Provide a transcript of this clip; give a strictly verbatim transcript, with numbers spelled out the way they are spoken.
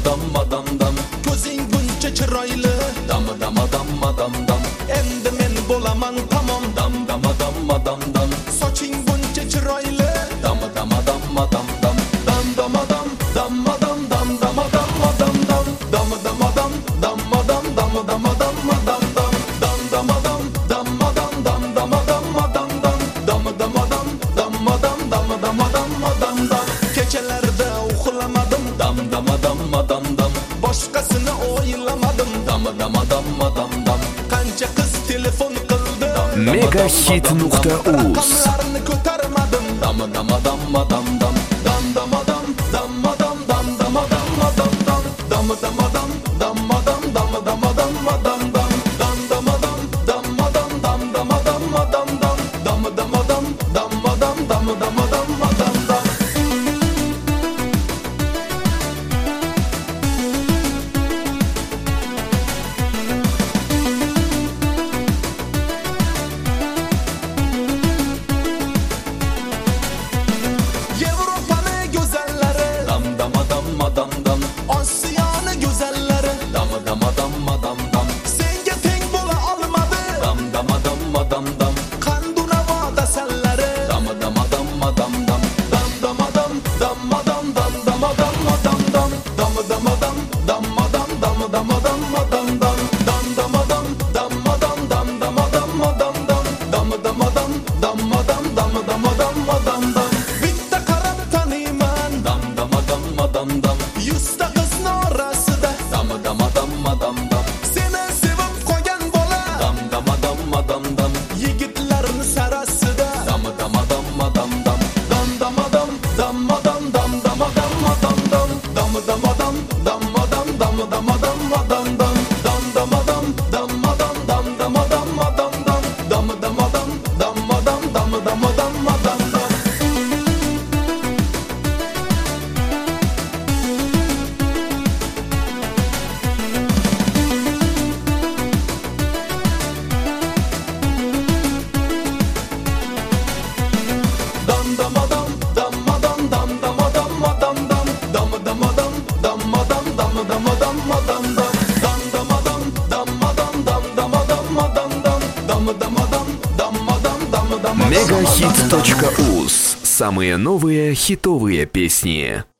dam dam dam. Ko'zing buncha chiroyli, dam dam dam dam dam. Endi men bo'laman tamom, dam dam dam dam dam. Soching buncha chiroyli, dam dam dam dam dam. Dam dam dam dam dam dam dam dam dam dam. Dam dam dam dam dam dam dam dam dam dam. Dam dam dam dam dam dam dam dam dam dam. Dam dam dam dam dam dam dam dam dam. Kechalarda uxlamadim, dam dam dam dam dam. Boshqasini o'ylamadim, dam dam dam dam dam. Qancha qiz telefon qildi, megahit nuqta uz. Qamlarni ko'tarmadim, dam dam dam dam dam. Dam dam dam dam dam dam dam dam dam dam. Dam dam dam dam dam dam dam dam dam dam. Dam dam dam dam dam dam dam dam dam dam. Dam dam dam dam dam dam dam dam dam. Yevropani go'zallari, dam dam dam dam dam. Osiyoni go'zallari, dam dam dam dam dam. Senga teng bo'la olmadi, dam dam dam dam dam. Qandu navo dasallari, dam dam dam dam dam. Dam dam dam dam dam dam dam dam dam dam. Dam dam dam dam dam dam dam dam dam dam. Dam dam dam dam dam dam dam dam dam dam. Dam dam dam dam dam dam dam dam dam. Bitta qarab taniyman, dam dam dam dam dam. Yuzta qiz orasida, dam dam dam dam dam. Seni sevib qo'ygan bola, dam dam dam dam dam. Yigitlarni sarasida, dam dam dam dam dam. Dam dam dam dam dam dam dam dam dam dam. Dam dam dam dam dam dam dam dam dam dam. Dam dam dam dam dam dam dam dam dam dam. Dam dam dam dam dam dam dam dam dam dam. Dam dam dam dam dam dam dam dam dam dam. Dam dam dam dam dam dam dam dam dam dam. Dam dam dam dam dam dam dam dam dam dam. Dam dam дам дам дам дам дам. мегахит точка уз. Самые новые хитовые песни.